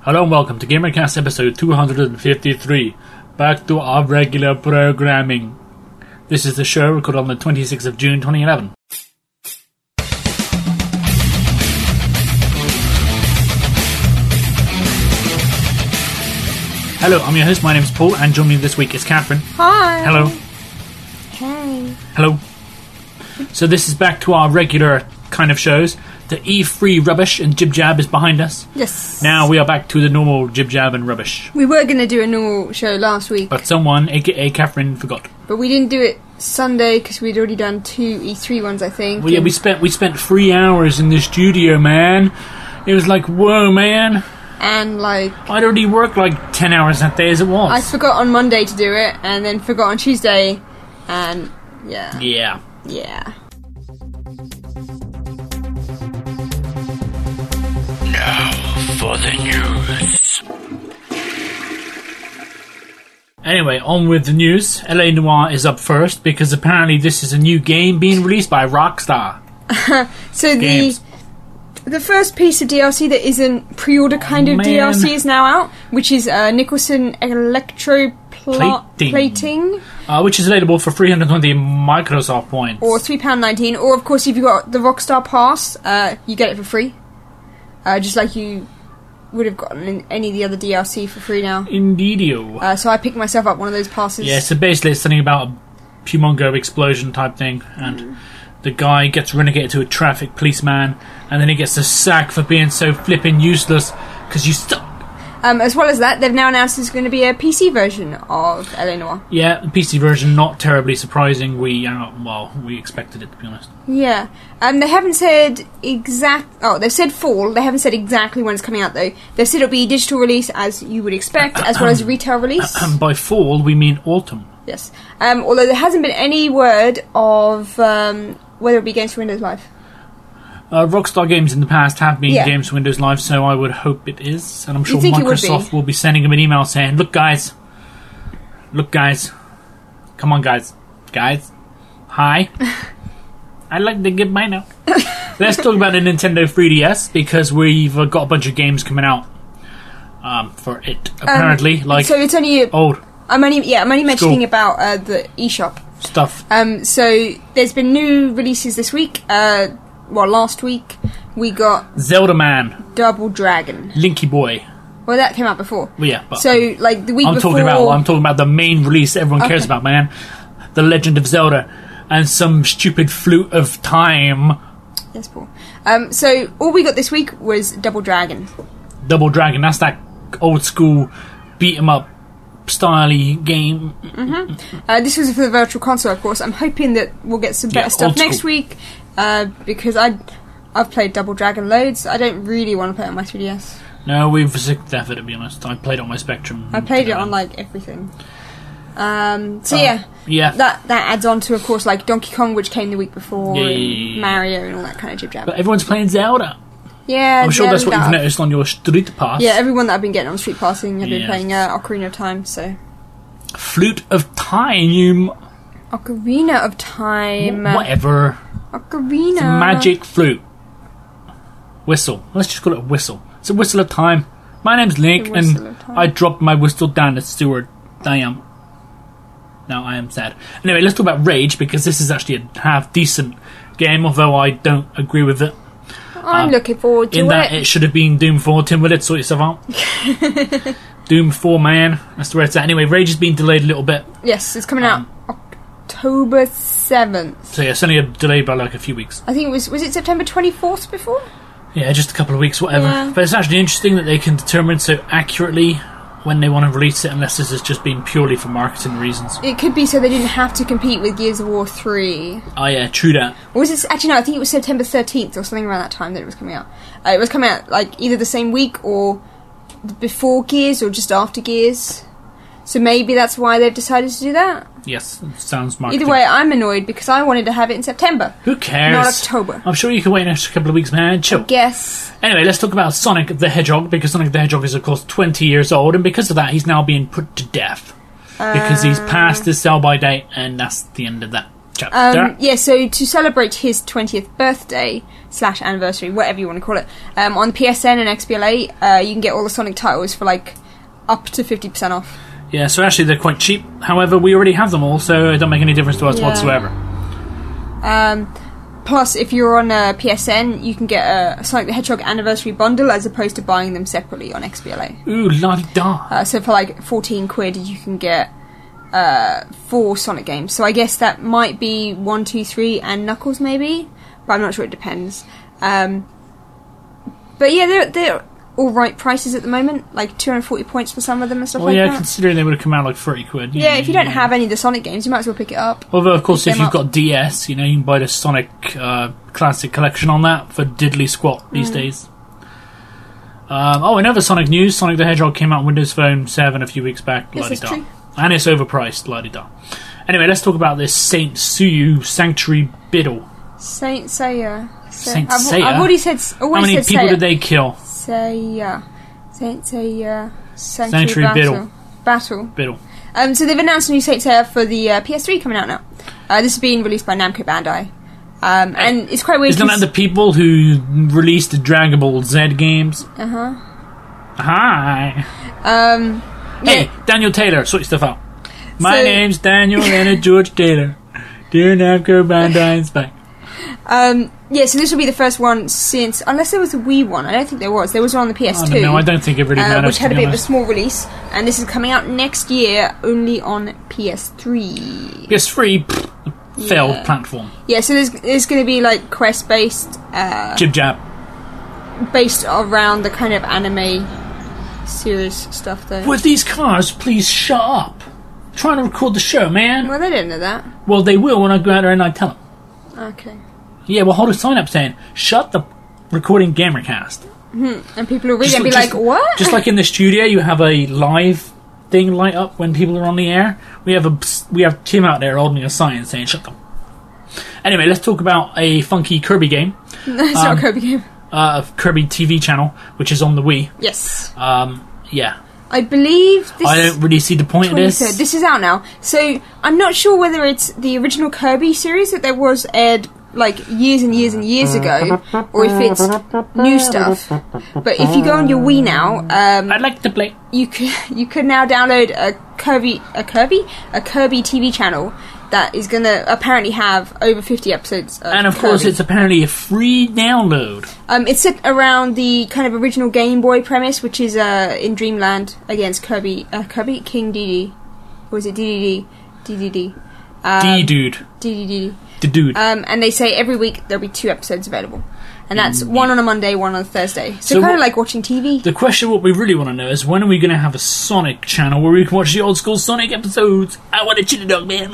Hello and welcome to GamerCast episode 253. Back to our regular programming. This is the show recorded on the 26th of June 2011. Hello, I'm your host, my name is Paul, and joining me this week is Catherine. Hi. Hello. Hey. Hello. So this is back to our regular kind of shows. The E3 rubbish and Jib Jab is behind us. Yes. Now we are back to the normal Jib Jab and rubbish. We were going to do a normal show last week. But someone, aka Catherine, forgot. But we didn't do it Sunday because we'd already done 2 E3 ones, I think. Well, yeah, we spent 3 hours in the studio, man. It was like, whoa, man. And, like... I'd already worked like 10 hours that day as it was. I forgot on Monday to do it, and then forgot on Tuesday, and... Yeah. Yeah. Yeah. Now for the news. Anyway, on with the news. LA Noire is up first because apparently this is a new game being released by Rockstar. So Games. the first piece of DLC that isn't pre-order kind of Man. DLC is now out, which is Nicholson Electroplating. Which is available for 320 Microsoft points. Or £3.19, or of course if you've got the Rockstar Pass, you get it for free. Just like you would have gotten in any of the other DLC for free now. Indeedio. So I picked myself up one of those passes. Yeah, so basically it's something about a Humongo explosion type thing, and the guy gets renegated to a traffic policeman, and then he gets a sack for being so flippin' useless, because you suck. As well as that, they've now announced there's going to be a PC version of LA Noire. Yeah, the PC version, not terribly surprising. We expected it, to be honest. Yeah. They haven't said they've said fall. They haven't said exactly when it's coming out, though. They've said it'll be a digital release, as you would expect, as well as a retail release. By fall, we mean autumn. Yes. Although there hasn't been any word of whether it'll be games for Windows Live. Rockstar Games in the past have been Yeah. games for Windows Live, so I would hope it is. And I'm sure You'd think it would Microsoft be. will be sending them an email saying, Look, guys. Come on, guys. Hi. I'd like to get mine now. Let's talk about the Nintendo 3DS, because we've got a bunch of games coming out for it, apparently. So it's only... old I'm only mentioning about the eShop. stuff. So there's been new releases this week. Last week we got Zelda Man, Double Dragon. Linky Boy. Well, that came out before. Well, yeah, but So like the week I'm before. talking about the main release everyone cares about, man. The Legend of Zelda and some stupid Flute of Time. Yes, Paul. So all we got this week was Double Dragon. Double Dragon. That's that old school beat 'em up style-y game. This was for the Virtual Console, of course. I'm hoping that we'll get some better stuff old school. next week. Because I've played Double Dragon loads. I don't really want to play it on my 3DS. No, we've skipped that, to be honest. I played it on my Spectrum. I played it on like everything. Yeah. That adds on to, of course, like Donkey Kong, which came the week before, Yeah. and Mario and all that kind of jib jab. But everyone's playing Zelda. Yeah, I'm sure that's what Zelda. you've noticed on your Street Pass. Yeah, everyone that I've been getting on Street Passing have been Yes. playing Ocarina of Time. So Flute of Time. Ocarina of Time. Whatever. Ocarina. It's a magic flute. Whistle. Let's just call it a whistle. It's a whistle of time. My name's Link, The whistle and of time. I dropped my whistle down the sewer. Damn. Now I am sad. Anyway, let's talk about Rage, because this is actually a half-decent game, although I don't agree with it. I'm looking forward to In it. that it should have been Doom 4. Tim Willett, sort yourself out. Doom 4, man. That's where it's at. Anyway, Rage has been delayed a little bit. Yes, it's coming out October 7th. So yeah, it's only a delay by like a few weeks. I think was it September 24th before? Yeah, just a couple of weeks, whatever. Yeah. But it's actually interesting that they can determine so accurately when they want to release it, unless this has just been purely for marketing reasons. It could be so they didn't have to compete with Gears of War 3. Oh yeah, true that. Or was it... Actually, no, I think it was September 13th or something around that time that it was coming out. It was coming out like either the same week or before Gears or just after Gears. So maybe that's why they've decided to do that. Yes, it sounds marketing. Either way, I'm annoyed because I wanted to have it in September. Who cares? Not October. I'm sure you can wait an extra couple of weeks, man. Chill. Guess. Anyway, let's talk about Sonic the Hedgehog, because Sonic the Hedgehog is, of course, 20 years old, and because of that, he's now being put to death. Because he's passed his sell-by date, and that's the end of that. chapter. Yeah, so to celebrate his 20th birthday / anniversary, whatever you want to call it, on PSN and XBLA, you can get all the Sonic titles for like up to 50% off. Yeah, so actually they're quite cheap. However, we already have them all, so it don't make any difference to us whatsoever. Plus, if you're on PSN, you can get a Sonic the Hedgehog anniversary bundle as opposed to buying them separately on XBLA. Ooh, la-di-da. So for like 14 quid, you can get 4 Sonic games. So I guess that might be 1, 2, 3 and Knuckles maybe, but I'm not sure, it depends. But yeah, they're alright prices at the moment, like 240 points for some of them and stuff like that. Considering they would have come out like 30 quid. Yeah, if you don't have any of the Sonic games, you might as well pick it up. Although, of course, if you've got DS, you can buy the Sonic Classic Collection on that for diddly squat these days. Another Sonic news. Sonic the Hedgehog came out on Windows Phone 7 a few weeks back. Yes, that's true. And it's overpriced. La-di-da. Anyway, let's talk about this Saint Suyu Sanctuary Biddle. Saint Seiya. Saint Seiya? I've already said How many people did they kill? Seiya. Saint Seiya. Sanctuary Battle. Biddle. So they've announced a new Saint Seiya for the PS3 coming out now. This is being released by Namco Bandai. And it's quite weird. Isn't that the people who released the Dragon Ball Z games? Uh-huh. Hi. Hey, Daniel Taylor, sort your stuff out. My name's Daniel Leonard George Taylor. Dear Namco Bandai's back. Yeah, so this will be the first one since, unless there was a Wii one. I don't think there was. There was one on the PS2. No, I don't think it really matters. Which had a bit of a small release, and this is coming out next year only on PS3. PS3 failed platform. Yeah, so there's going to be like quest based, Jib jab, based around the kind of anime series stuff though. Would these cars please shut up? I'm trying to record the show, man. Well, they didn't know that. Well, they will when I go out there and I tell them. Okay. Yeah, we'll hold a sign up saying, shut the recording Gamercast. And people will read it and be like, what? Just like in the studio, you have a live thing light up when people are on the air. We have Tim out there holding a sign saying, shut them. Anyway, let's talk about a funky Kirby game. No, it's not a Kirby game. A Kirby TV channel, which is on the Wii. Yes. Yeah. I believe this... I don't really see the point of this. This is out now. So, I'm not sure whether it's the original Kirby series that there was aired like years and years and years ago, or if it's new stuff. But if you go on your Wii now, I'd like to play. You could now download a Kirby TV channel that is going to apparently have over 50 episodes. And of course, it's apparently a free download. It's set around the kind of original Game Boy premise, which is in Dreamland against Kirby King Dedede, or is it DDD? DDD. D-Dude. DDD. The dude. And they say every week there'll be 2 episodes available. And that's one on a Monday, one on a Thursday. So kind of like watching TV. The question what we really want to know is, when are we going to have a Sonic channel where we can watch the old school Sonic episodes? I want a chili dog, man.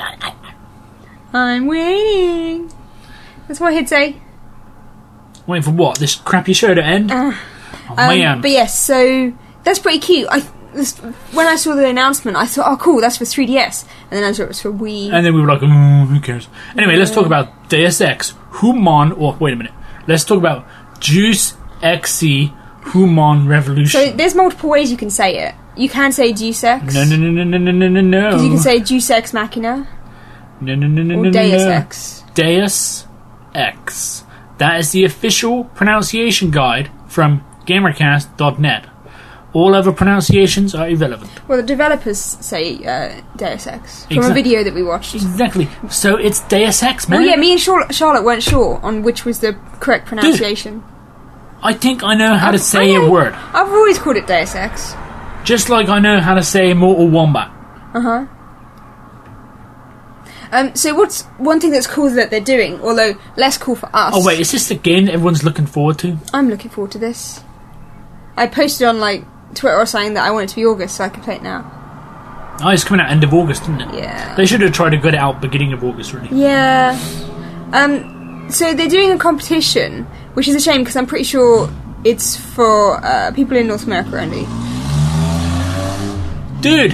I'm waiting. That's what he'd say. Waiting for what? This crappy show to end? Man. But yes, so that's pretty cute. When I saw the announcement, I thought, oh cool, that's for 3DS. And then I saw it was for Wii. And then we were like, who cares? Anyway, let's talk about Deus Ex Human... Oh, wait a minute. Let's talk about Deus Ex Human Revolution. So there's multiple ways you can say it. You can say Deus Ex. No. Because you can say Deus Ex Machina. No. Or Deus Ex. Deus Ex. That is the official pronunciation guide from Gamercast.net. All other pronunciations are irrelevant. Well, the developers say Deus Ex from a video that we watched. Exactly. So it's Deus Ex, man. Well, yeah, me and Charlotte weren't sure on which was the correct pronunciation. Dude, I think I know how to say a word. I've always called it Deus Ex. Just like I know how to say Mortal Wombat. Uh-huh. So what's one thing that's cool that they're doing, although less cool for us... Oh, wait, is this the game that everyone's looking forward to? I'm looking forward to this. I posted on, Twitter or something that I want it to be August, so I can play it now. Oh, it's coming out end of August, isn't it? Yeah. They should have tried to get it out beginning of August, really. Yeah. So they're doing a competition, which is a shame because I'm pretty sure it's for people in North America only. Dude!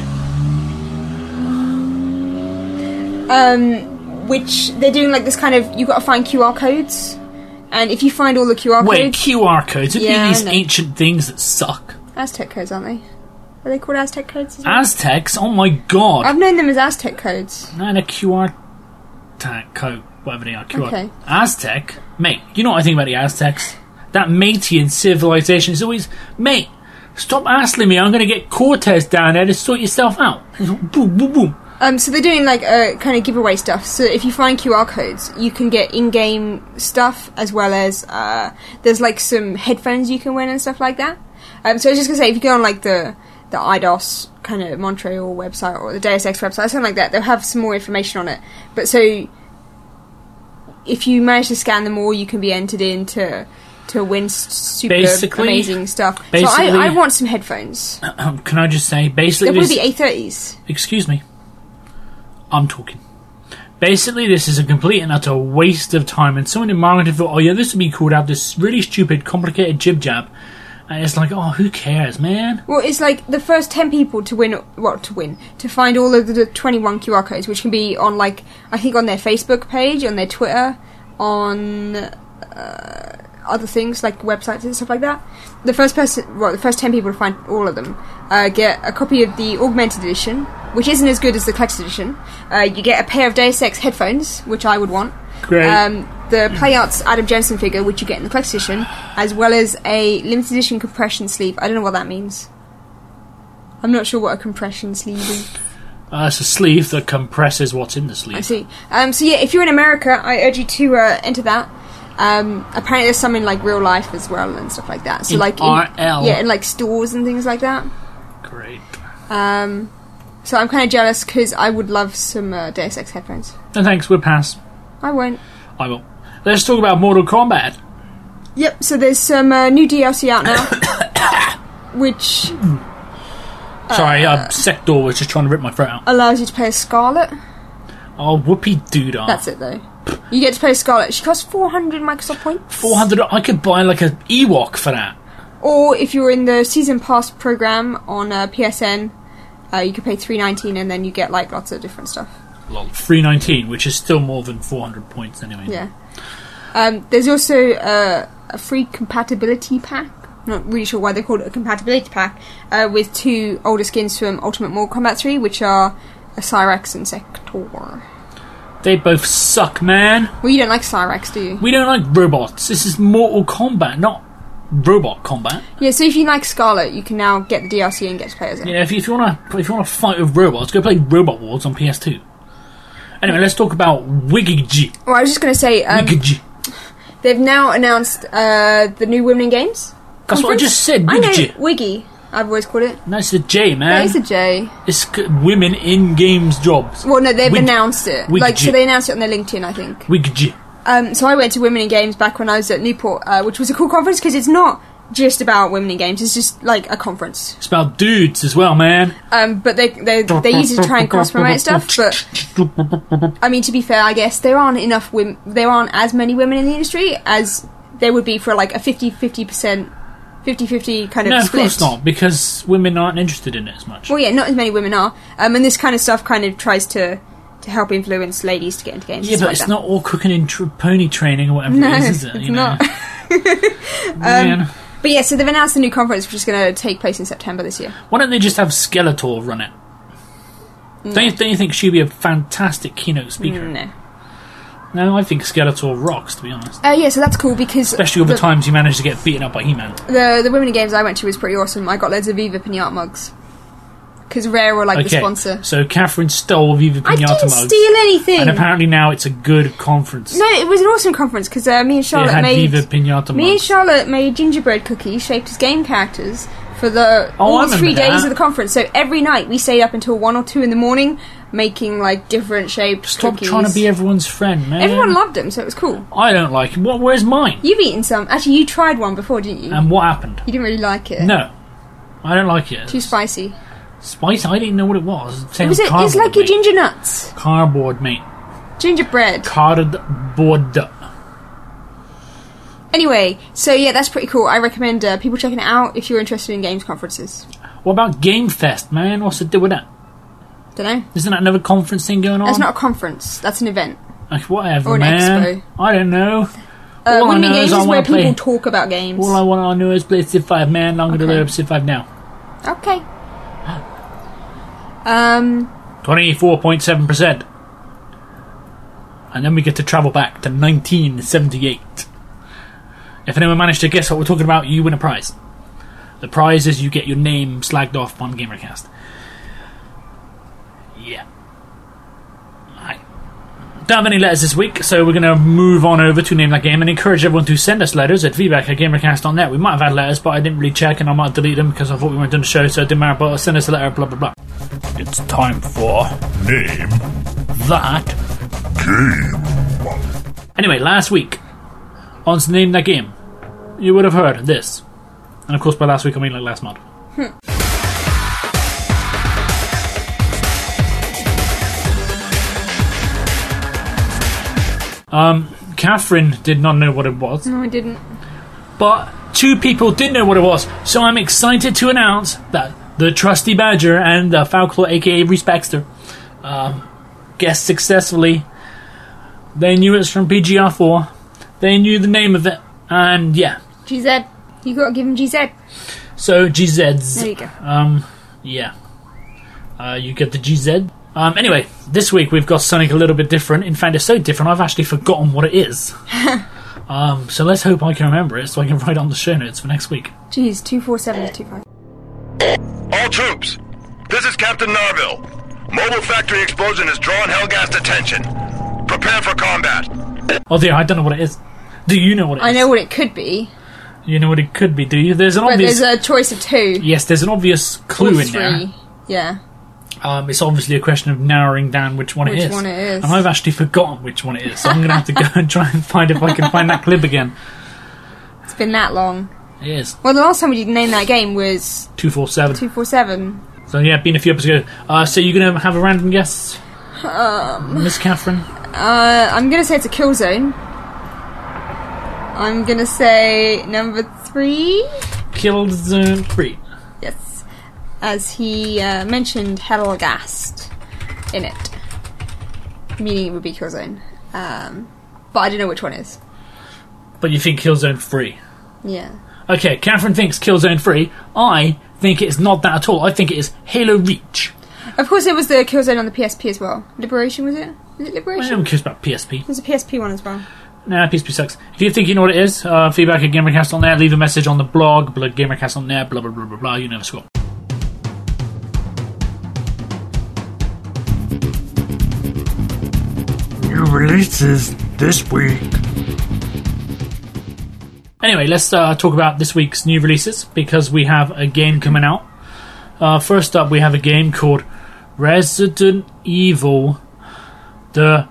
Which they're doing this kind of, you've got to find QR codes, and if you find all the QR codes... Wait, QR codes? Are these I ancient things that suck? Aztec codes, aren't they? Are they called Aztec codes as well? Aztecs? Oh my god! I've known them as Aztec codes. Not a QR... Tac, Coke, whatever they are. QR. Okay. Aztec, mate. You know what I think about the Aztecs? That Matean civilization is always, mate. Stop asking me. I'm going to get Cortez down there to sort yourself out. Boom, boom, boom. So they're doing like kind of giveaway stuff. So if you find QR codes, you can get in-game stuff as well as there's like some headphones you can win and stuff like that. So I was just gonna say, if you go on like the IDOS kind of Montreal website or the Deus Ex website, something like that, they'll have some more information on it. But so if you manage to scan them all, you can be entered in to win super amazing stuff. So I want some headphones. Can I just say, basically, they'll probably be A30s. Excuse me. I'm talking. Basically, this is a complete and utter waste of time, and someone in marketing thought, oh yeah, this would be cool to have this really stupid, complicated jib-jab, and it's like, oh, who cares, man? Well, it's like the first 10 people to find all of the 21 QR codes, which can be on, like, I think on their Facebook page, on their Twitter, on other things, like websites and stuff like that. The first 10 people to find all of them get a copy of the Augmented Edition, which isn't as good as the Collector's Edition. You get a pair of Deus Ex headphones, which I would want. Great. The PlayArts Adam Jensen figure, which you get in the Collector's Edition, as well as a limited edition compression sleeve. I don't know what that means. I'm not sure what a compression sleeve is. It's a sleeve that compresses what's in the sleeve. I see. So yeah, if you're in America, I urge you to enter that. Apparently there's some in like real life as well and stuff like that. So in like RL. in like stores and things like that. Great. So I'm kind of jealous because I would love some Deus Ex headphones. No thanks, we'll pass. I won't. I will. Let's talk about Mortal Kombat. Yep, so there's some new DLC out now, which... Sorry, Sector was just trying to rip my throat out. allows you to play as Scarlet. Oh, whoopee-doo-dah. That's it, though. You get to play as Scarlet. She costs 400 Microsoft points. 400... I could buy, like, an Ewok for that. Or if you're in the Season Pass program on PSN, you could pay $3.19 and then you get, like, lots of different stuff. Lol. 319, which is still more than 400 points anyway. Yeah. There's also a free compatibility pack. I'm not really sure why they called it a compatibility pack, with two older skins from Ultimate Mortal Kombat 3, which are Cyrax and Sector. They both suck, man. Well, you don't like Cyrax, do you? We don't like robots. This is Mortal Kombat, not robot combat. Yeah, so if you like Scarlet, you can now get the DLC and get to play as it. Yeah, if you want to fight with robots, go play Robot Wars on PS2. Anyway, let's talk about Wiggy. Well, I was just going to say, Wiggy. they've now announced the new Women in Games That's what I just said, I know, Wiggy. Wiggy, I've always called it. No, it's a J, man. That is a J. It's women in games jobs. Well, no, they've announced it. Wiggy. Like, so they announced it on their LinkedIn, I think. Wiggy. So I went to Women in Games back when I was at Newport, which was a cool conference because it's not just about women in games. It's just like a conference. It's about dudes as well, man. But they use it to try and cross promote stuff. But I mean, to be fair, I guess there aren't enough women. There aren't as many women in the industry as there would be for like a 50-50% 50-50 kind of no, split. of course not, because women aren't interested in it as much. Well, yeah, not as many women are. And this kind of stuff kind of tries to help influence ladies to get into games. Yeah, but like it's that. not all cooking in pony training or whatever No, it is it? it's You know? not. But yeah, so they've announced the new conference, which is going to take place in September this year. Why don't they just have Skeletor run it? No. Don't you think she'd be a fantastic keynote speaker? No. No, I think Skeletor rocks, to be honest. Yeah, so that's cool because... Especially all the times you managed to get beaten up by He-Man. The Women in Games I went to was pretty awesome. I got loads of Viva Pinata mugs. Because Rare were like the sponsor. So Catherine stole Viva Pinata mugs. I didn't steal anything! And apparently now it's a good conference. No, it was an awesome conference because me and Charlotte had made... Viva Pinata Me and mugs. Charlotte made gingerbread cookies shaped as game characters for I all remember 3 days that. of the conference. So every night we stayed up until 1 or 2 in the morning making like different shaped Stop cookies. trying to be everyone's friend, man. Everyone loved them, so it was cool. I don't like him. Where's mine? You've eaten some. Actually, you tried one before, didn't you? And what happened? You didn't really like it. No. I don't like it. Too spicy. Spice? I didn't know what it was. It's like your ginger nuts. Cardboard, mate. Gingerbread. Cardboard. Anyway, so yeah, that's pretty cool. I recommend people checking it out if you're interested in games conferences. What about Game Fest, man? What's the deal with that? Dunno. Isn't that another conference thing going on? That's not a conference. That's an event. Like, whatever, Or an man. expo. I don't know. All I Women know in Games is I is where want to people play. talk about games. All I want to know is play Civ 5, man. I'm going to Okay. load up Civ 5 now. Okay. 24.7%. And then we get to travel back to 1978. If anyone managed to guess what we're talking about, you win a prize. The prize is you get your name slagged off on GamerCast. Yeah. Right. Don't have any letters this week, so we're going to move on over to Name That Game and encourage everyone to send us letters at feedback@gamercast.net. We might have had letters, but I didn't really check, and I might delete them because I thought we weren't doing the show, so it didn't matter, but send us a letter, blah, blah, blah. It's time for Name That Game. Anyway, last week, on Name That Game, you would have heard this. And of course, by last week, I mean like last month. Catherine did not know what it was. No, I didn't. But 2 people did know what it was. So I'm excited to announce that the Trusty Badger and the Falclaw, aka Reese Baxter, guessed successfully. They knew it's from PGR4. They knew the name of it. And yeah. GZ. You gotta give him GZ. So GZs. There you go. Yeah. You get the GZ. Anyway, this week we've got something a little bit different. In fact, it's so different I've actually forgotten what it is. So let's hope I can remember it so I can write it on the show notes for next week. Jeez, 247-25. All troops, this is Captain Narville. Mobile factory explosion has drawn Helghast attention. Prepare for combat. Oh dear, I don't know what it is. Do you know what it is? I know what it could be. You know what it could be, do you? There's an But obvious... there's a choice of 2. Yes, there's an obvious clue Or in there. 3. Yeah. It's obviously a question of narrowing down which one it is. Which one it is. And I've actually forgotten which one it is, so I'm going to have to go and try and find if I can find that clip again. It's been that long. It is. Well, the last time we did Name That Game was 247. 247. So yeah, been a few episodes ago. So you're going to have a random guess? Miss Catherine? I'm going to say it's a Killzone. I'm going to say number 3. Killzone 3. Yes. As he mentioned Helghast in it. Meaning it would be Killzone. But I don't know which one is. But you think Killzone 3? Yeah. Okay, Catherine thinks Killzone 3. I think it's not that at all. I think it is Halo Reach. Of course, it was the Killzone on the PSP as well. Liberation, was it? Was it I Liberation? don't care about PSP. There's a PSP one as well. Nah, PSP sucks. If you think you know what it is, feedback at GamerCast on there, leave a message on the blog, GamerCast on there, blah, blah, blah, blah, blah, you know the score. New releases this week. Anyway, let's talk about this week's new releases, because we have a game coming out. First up, we have a game called Resident Evil, The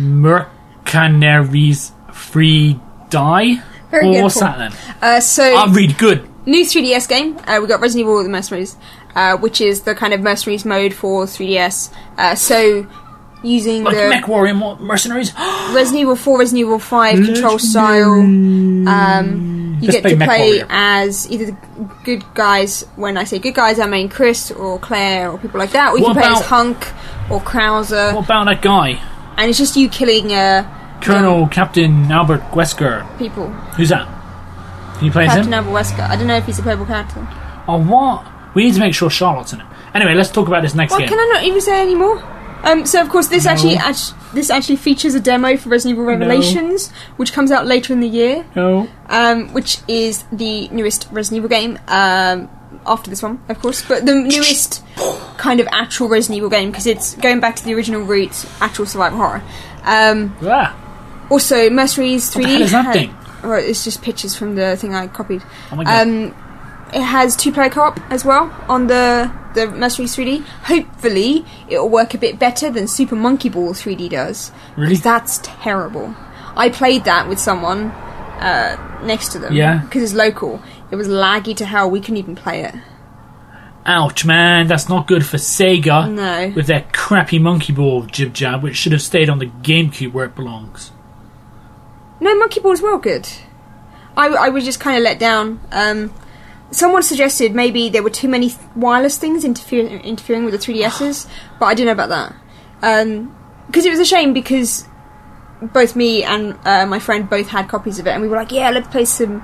Mercenaries Free Die? Very good. What's that then? So I'll read good. new 3DS game. We got Resident Evil: The Mercenaries, which is the kind of Mercenaries mode for 3DS. So using Like the Mech Warrior Mercenaries? Resident Evil 4, Resident Evil 5 control style. You Let's get play to Mech play Warrior. as either the good guys. When I say good guys, I mean Chris or Claire or people like that. Or you What can play as about- Hunk or Krauser, What about that guy? and it's just you killing Colonel Captain Albert Wesker. people. Who's that? Can you play as Captain him? Albert Wesker. I don't know if he's a playable character. Oh, what? We need to make sure Charlotte's in it. Anyway, let's talk about this next Well, game. can I not even say any more? So of course this No. actually features a demo for Resident Evil Revelations, which comes out later in the year, No. which is the newest Resident Evil game. After this one, of course, but the newest kind of actual Resident Evil game, because it's going back to the original roots, actual survival horror. Ah, Also, Mercenaries 3D. what the hell is that thing? Well, it's just pictures from the thing I copied. Oh my god. It has 2-player co-op as well on the Mercenaries 3D. Hopefully, it'll work a bit better than Super Monkey Ball 3D does. Really? 'Cause that's terrible. I played that with someone next to them. Yeah. Because it's local. It was laggy to hell. We couldn't even play it. Ouch, man. That's not good for Sega. No. With their crappy Monkey Ball jib-jab, which should have stayed on the GameCube where it belongs. No, Monkey Ball's well good. I was just kind of let down. Someone suggested maybe there were too many wireless things interfering with the 3DSs, but I don't know about that. Because it was a shame, because both me and my friend both had copies of it, and we were like, yeah, let's play some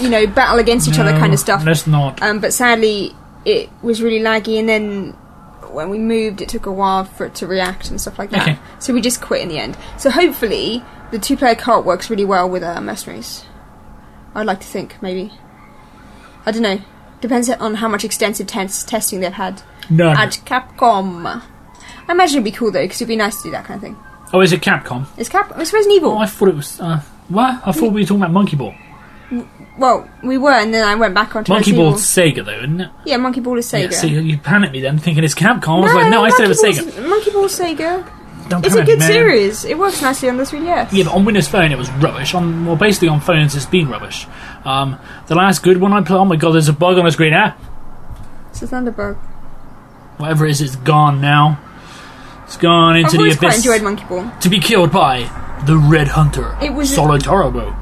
battle against each other kind of stuff. Let's not. But sadly, it was really laggy, and then when we moved, it took a while for it to react and stuff like that. Okay. So we just quit in the end. So hopefully the 2-player co-op works really well with Mercenaries. I'd like to think, maybe. I don't know. Depends on how much extensive testing they've had None. at Capcom. I imagine it'd be cool though, because it'd be nice to do that kind of thing. Oh, is it Capcom? It's Resident Evil. Oh, I thought it was... what? I thought we were talking about Monkey Ball. Well, we were, and then I went back onto Monkey Resident Ball's Sega, though, isn't it? Yeah, Monkey Ball is Sega. Yeah, see, you panicked me then, thinking it's Capcom. I was like, no, I said it was Sega. Monkey Ball's Sega. Don't It's a panic, good man. series. It works nicely on the 3DS. Yeah, but on Windows Phone it was rubbish. Basically on phones it's been rubbish. The last good one I played, oh my god, there's a bug on the screen. It's a Thunderbug. Whatever it is, it's gone now. It's gone into I've the always quite abyss enjoyed Monkey Ball. to be killed by the Red Hunter. It was Solitaro.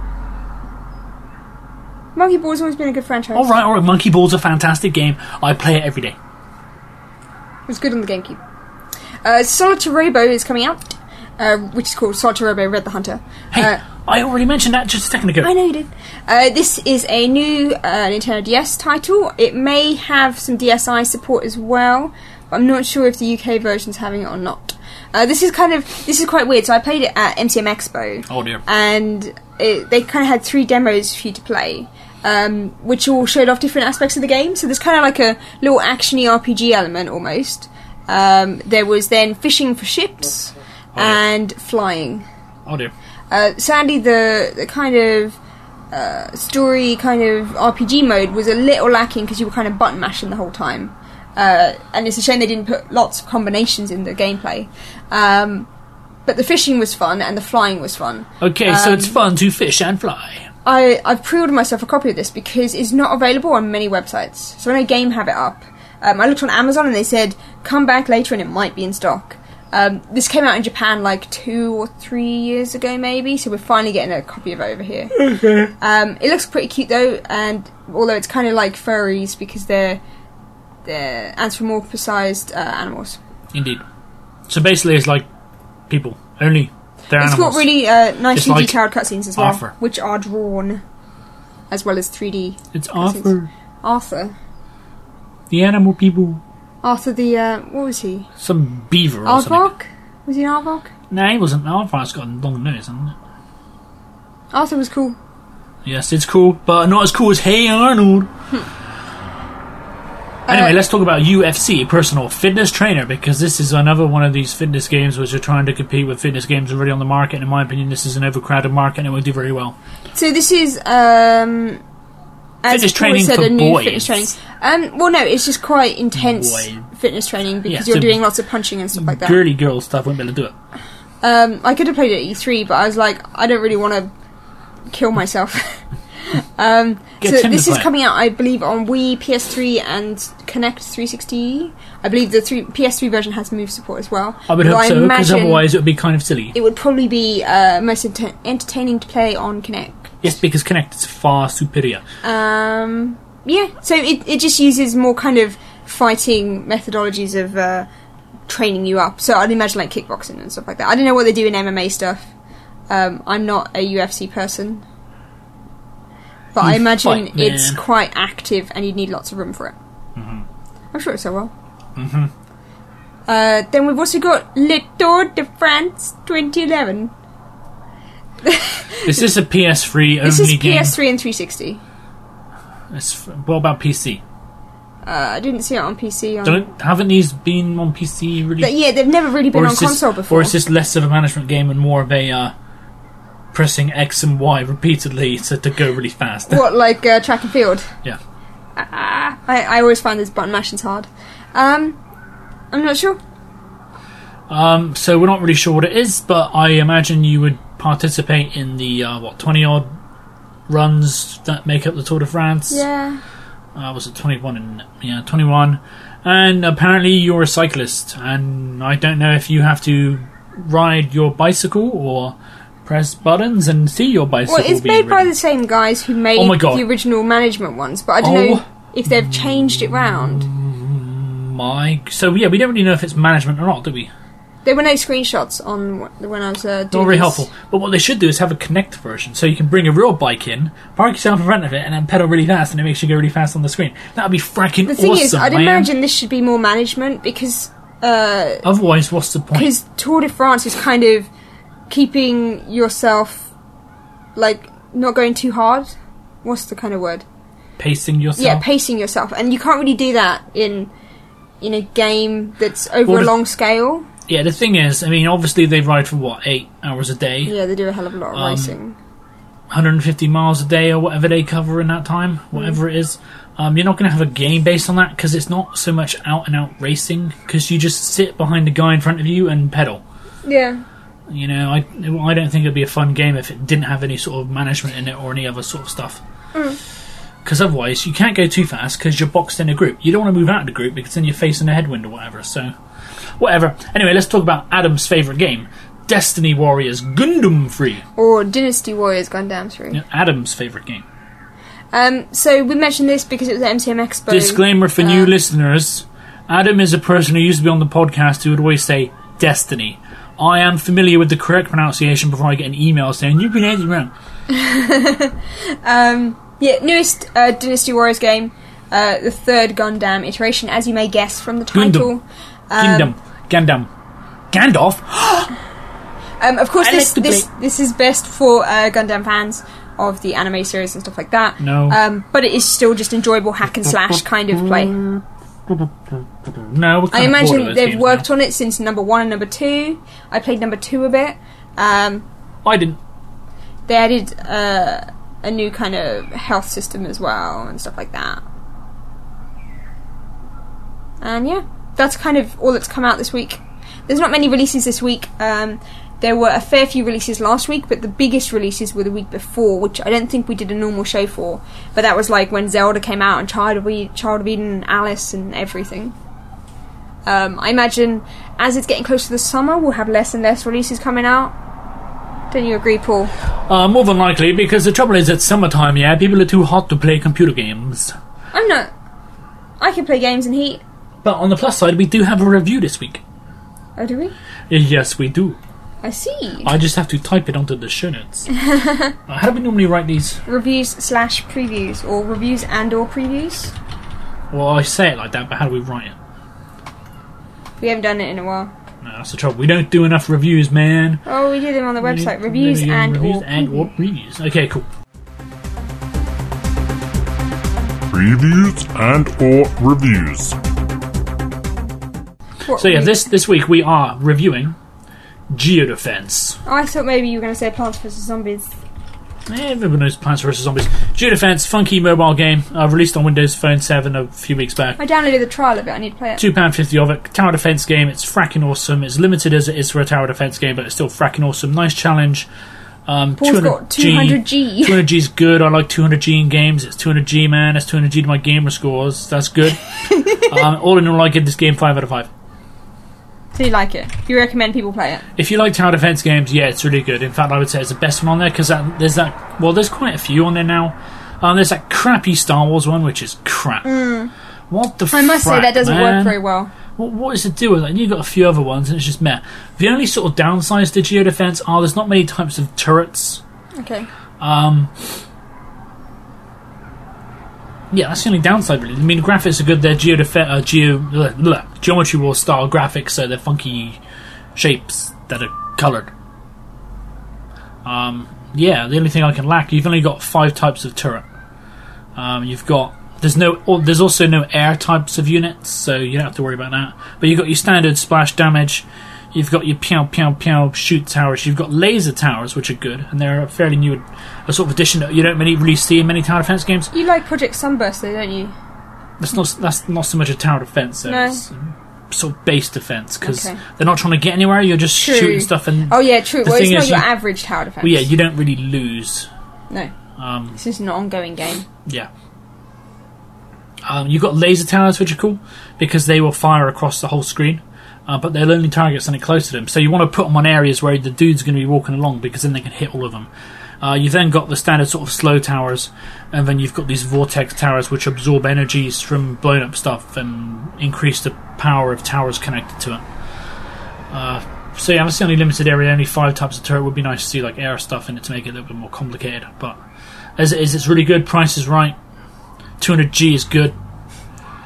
Monkey Ball's always been a good franchise. Alright, Monkey Ball's a fantastic game. I play it every day. It was good on the GameCube. Solitarobo is coming out, which is called Solitarobo Red the Hunter. Hey, I already mentioned that just a second ago. I know you did. This is a new Nintendo DS title. It may have some DSi support as well, but I'm not sure if the UK version's having it or not. This is quite weird. So I played it at MCM Expo. Oh dear. And they kind of had 3 demos for you to play, which all showed off different aspects of the game. So there's kind of like a little actiony RPG element almost. There was then fishing for ships and flying. Oh dear. Sadly, the kind of story kind of RPG mode was a little lacking because you were kind of button mashing the whole time. And it's a shame they didn't put lots of combinations in the gameplay. But the fishing was fun and the flying was fun. Okay, so it's fun to fish and fly. I've pre-ordered myself a copy of this because it's not available on many websites. So I know Game have it up. I looked on Amazon and they said, come back later and it might be in stock. This came out in Japan like 2 or 3 years ago maybe, so we're finally getting a copy of it over here. Okay. It looks pretty cute though, and although it's kind of like furries because they're anthropomorphized animals. Indeed. So basically it's like people, only they're It's animals. got really nicely like detailed cutscenes as well, Arthur. which are drawn as well as 3D. It's cutscenes. Arthur. Arthur. The animal people. Arthur the, what was he? Some beaver or something. Aardvark? Was he an Aardvark? No, he wasn't. Aardvark's got a long nose, hasn't it? Arthur was cool. Yes, it's cool, but not as cool as Hey Arnold. Anyway, let's talk about UFC, Personal Fitness Trainer, because this is another one of these fitness games which are trying to compete with fitness games already on the market. And in my opinion, this is an overcrowded market and it will do very well. So this is, as Fitness Paul training said, for a new boys. fitness training. Well, no, it's just quite intense Boy. fitness training because Yeah, you're so doing lots of punching and stuff like that. Girly girl stuff won't be able to do it. I could have played it at E3, but I was like, I don't really want to kill myself. So Tim this to is play. coming out, I believe, on Wii, PS3, and Kinect 360. I believe the PS3 version has Move support as well. I would But hope so, because imagine otherwise it would be kind of silly. it would probably be most entertaining to play on Kinect. Yes, because Kinect is far superior. Yeah, so it just uses more kind of fighting methodologies of training you up. So I'd imagine like kickboxing and stuff like that. I don't know what they do in MMA stuff. I'm not a UFC person. But I imagine fight, man. it's quite active and you'd need lots of room for it. Mm-hmm. I'm sure it's so well. Mm-hmm. Then we've also got Le Tour de France 2011. Is this a PS3 only This is game? PS3 and 360. What about PC? I didn't see it on PC. Haven't these been on PC really? Yeah, they've never really been Or on is this- console before. Or is this less of a management game and more of a pressing X and Y repeatedly to go really fast? What, like track and field? Yeah. I always find this button mashing's hard. I'm not sure. So we're not really sure what it is, but I imagine you would participate in the 20-odd runs that make up the Tour de France. Yeah. Was it 21? 21. And apparently you're a cyclist, and I don't know if you have to ride your bicycle or press buttons and see your bicycle. Well, it's being made by ridden. the same guys who made Oh my God. the original management ones, but I don't know if they've changed it round. So yeah, we don't really know if it's management or not, do we? There were no screenshots on when I was doing Not very this. helpful. But what they should do is have a Kinect version, so you can bring a real bike in, park yourself in front of it, and then pedal really fast, and it makes you go really fast on the screen. That would be fracking The thing awesome, is, I'd man. imagine this should be more management because Otherwise, what's the point? Because Tour de France is kind of keeping yourself, like, not going too hard. What's the kind of word? Pacing yourself? Yeah, pacing yourself. And you can't really do that in a game that's over a long scale. Yeah, the thing is, I mean, obviously they ride for, 8 hours a day? Yeah, they do a hell of a lot of racing. 150 miles a day or whatever they cover in that time, whatever it is. You're not going to have a game based on that because it's not so much out-and-out racing because you just sit behind the guy in front of you and pedal. Yeah. You know, I don't think it'd be a fun game if it didn't have any sort of management in it or any other sort of stuff. Because otherwise, you can't go too fast because you're boxed in a group. You don't want to move out of the group because then you're facing a headwind or whatever. So, whatever. Anyway, let's talk about Adam's favourite game. Destiny Warriors Gundam Free. Or Dynasty Warriors Gundam Free. Yeah, Adam's favourite game. So we mentioned this because it was at MCM Expo. Disclaimer for new listeners. Adam is a person who used to be on the podcast who would always say Destiny. I am familiar with the correct pronunciation before I get an email saying you pronounced it wrong. Yeah, newest Dynasty Warriors game. The third Gundam iteration, as you may guess from the title. Gundam. Gandalf? Of course, I like to this is best for Gundam fans of the anime series and stuff like that. No. But it is still just enjoyable hack and slash kind of play. No, I imagine they've worked on it since number 1 and number 2. I played number 2 a bit. I didn't. They added a new kind of health system as well and stuff like that. And yeah, that's kind of all that's come out this week. There's not many releases this week. There were a fair few releases last week, but the biggest releases were the week before, which I don't think we did a normal show for. But that was like when Zelda came out and Child of Eden and Alice and everything. I imagine as it's getting closer to the summer, we'll have less and less releases coming out. Don't you agree, Paul? More than likely, because the trouble is it's summertime, yeah? People are too hot to play computer games. I'm not. I can play games in heat. But on the plus side, we do have a review this week. Oh, do we? Yes, we do. I see. I just have to type it onto the show notes. How do we normally write these? Reviews/previews, or reviews and/or previews? Well, I say it like that, but how do we write it? We haven't done it in a while. No, that's the trouble. We don't do enough reviews, man. Oh, we do them on the website. Reviews and/or previews. Okay, cool. Previews and/or reviews. So yeah, this week we are reviewing Geodefense. Oh, I thought maybe you were going to say Plants vs Zombies. Everyone knows Plants vs Zombies. Geodefense, funky mobile game, released on Windows Phone 7 a few weeks back. I downloaded the trial of it. I need to play it. £2.50 of it. Tower defense game. It's fracking awesome. It's limited as it is for a tower defense game, but it's still fracking awesome. Nice challenge. Paul's got 200G. 200G is good. I like 200G in games. It's 200G, man. That's 200G to my gamer scores. That's good. All in all, I give this game 5 out of 5. So you like it? You recommend people play it? If you like tower defense games, yeah, it's really good. In fact, I would say it's the best one on there because there's quite a few on there now. There's that crappy Star Wars one, which is crap. What the? I must say that doesn't work very well. What is it do with it? And you've got a few other ones, and it's just meh. The only sort of downsides to Geodefense are there's not many types of turrets. Okay. Yeah, that's the only downside, really. I mean, the graphics are good. They're Geometry Wars style graphics, so they're funky shapes that are coloured. Yeah, the only thing I can lack, you've only got 5 types of turret. There's also no air types of units, so you don't have to worry about that. But you've got your standard splash damage. You've got your pew pew pew shoot towers. You've got laser towers, which are good, and they're a fairly new, a sort of addition that you don't really see in many tower defense games. You like Project Sunburst, though, don't you? That's not so much a tower defense, though. No. It's sort of base defense because they're not trying to get anywhere. You're just shooting stuff. And oh yeah, true. Well, it's not your average tower defense. Well, yeah, you don't really lose. No. This is an ongoing game. Yeah. You've got laser towers, which are cool because they will fire across the whole screen. But they'll only target something close to them. So you want to put them on areas where the dude's going to be walking along because then they can hit all of them. You've then got the standard sort of slow towers, and then you've got these vortex towers which absorb energies from blown up stuff and increase the power of towers connected to it. So yeah, that's the only limited area. Only 5 types of turret. Would be nice to see like air stuff in it to make it a little bit more complicated. But as it is, it's really good. Price is right. 200G is good.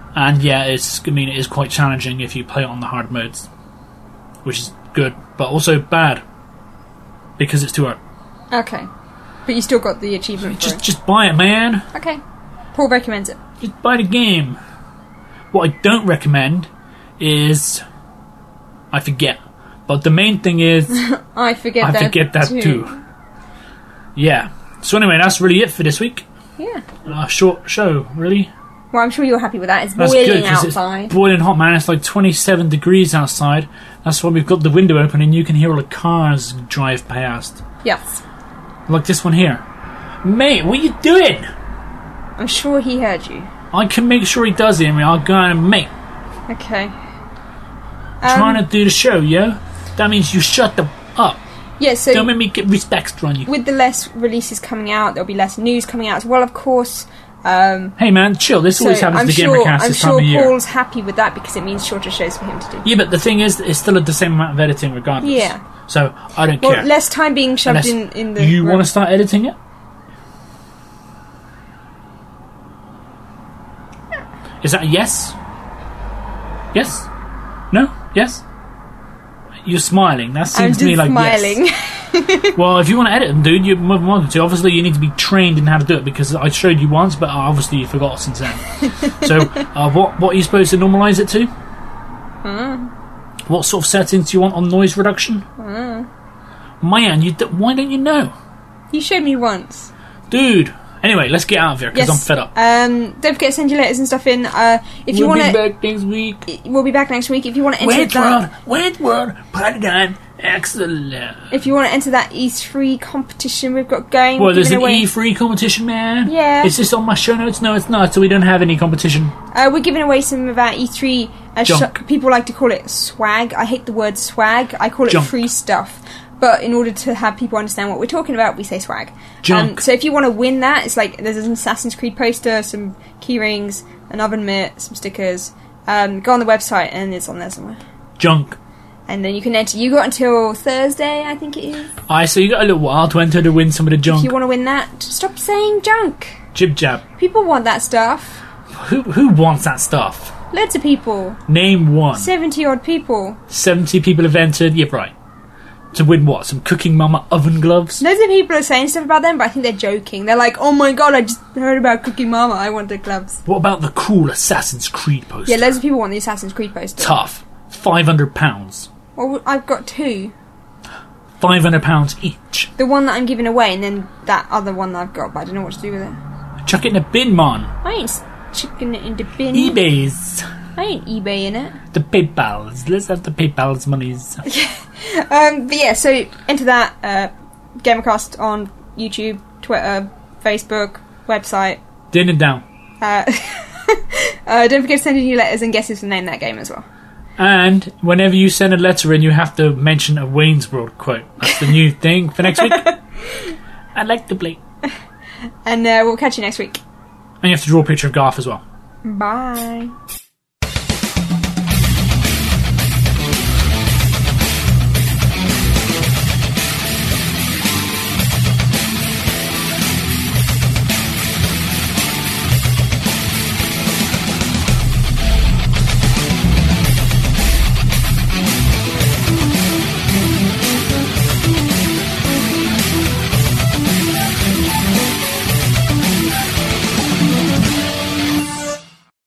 And yeah, it is quite challenging if you play it on the hard modes, which is good, but also bad because it's too hard. Okay. But you still got the achievement for it. Just buy it, man. Okay. Paul recommends it. Just buy the game. What I don't recommend is... I forget. But the main thing is... I forget that too. Yeah. So anyway, that's really it for this week. Yeah. Short show, really. Well, I'm sure you're happy with that. It's That's boiling good, 'cause outside. It's boiling hot, man. It's like 27 degrees outside. That's why we've got the window open and you can hear all the cars drive past. Yes. Like this one here. Mate, what are you doing? I'm sure he heard you. I can make sure he does hear me. I'll go and mate. Okay. Trying to do the show, yo. That means you shut the up. Yeah, so... Don't make me get respect on you. With the less releases coming out, there'll be less news coming out as well, of course. Hey man, chill. This always happens to Gamercast this time of year. I'm sure Paul's happy with that because it means shorter shows for him to do. Yeah, but the thing is, it's still the same amount of editing regardless. Yeah. So, I don't care. Less time being shoved in the... You want to start editing it? Is that a yes? Yes? No? Yes? You're smiling. That seems to me like smiling. Yes. Well, if you want to edit them, dude, you're more than welcome to. Obviously, you need to be trained in how to do it because I showed you once, but obviously you forgot since then. So, what are you supposed to normalise it to? What sort of settings do you want on noise reduction? Man, why don't you know? You showed me once. Dude. Anyway, let's get out of here because I'm fed up. Don't forget to send your letters and stuff in. If you want to, we'll be back next week. We'll be back next week. If you want to enter that, Wait, party time, excellent. If you want to enter that E3 competition we've got going, well, there's an E3 competition, man. Yeah. Is this on my show notes? No, it's not. So we don't have any competition. We're giving away some of our E3. People like to call it swag. I hate the word swag. I call it free stuff. But in order to have people understand what we're talking about, we say swag. So if you want to win that, it's like there's an Assassin's Creed poster, some key rings, an oven mitt, some stickers. Go on the website and it's on there somewhere. Junk. And then you can enter. You got until Thursday, I think it is. So you got a little while to enter to win some of the junk. If you want to win that, stop saying junk. Jib jab. People want that stuff. Who wants that stuff? Loads of people. Name one. 70 odd people. 70 people have entered. Yep, right. To win what? Some Cooking Mama oven gloves? Loads of people are saying stuff about them, but I think they're joking. They're like, oh my god, I just heard about Cooking Mama, I want the gloves. What about the cool Assassin's Creed poster? Yeah, loads of people want the Assassin's Creed poster. Tough. £500. Well, I've got two. £500 each. The one that I'm giving away, and then that other one that I've got, but I don't know what to do with it. Chuck it in a bin, man. I ain't chucking it in the bin. eBay's. I ain't eBaying it. The PayPals. Let's have the PayPal's monies. But yeah, so enter that Gamercast on YouTube, Twitter, Facebook, website. Din and down. Don't forget to send in your letters and guesses to name that game as well. And whenever you send a letter in, you have to mention a Wayne's World quote. That's the new thing for next week. I'd like to play. And we'll catch you next week. And you have to draw a picture of Garth as well. Bye.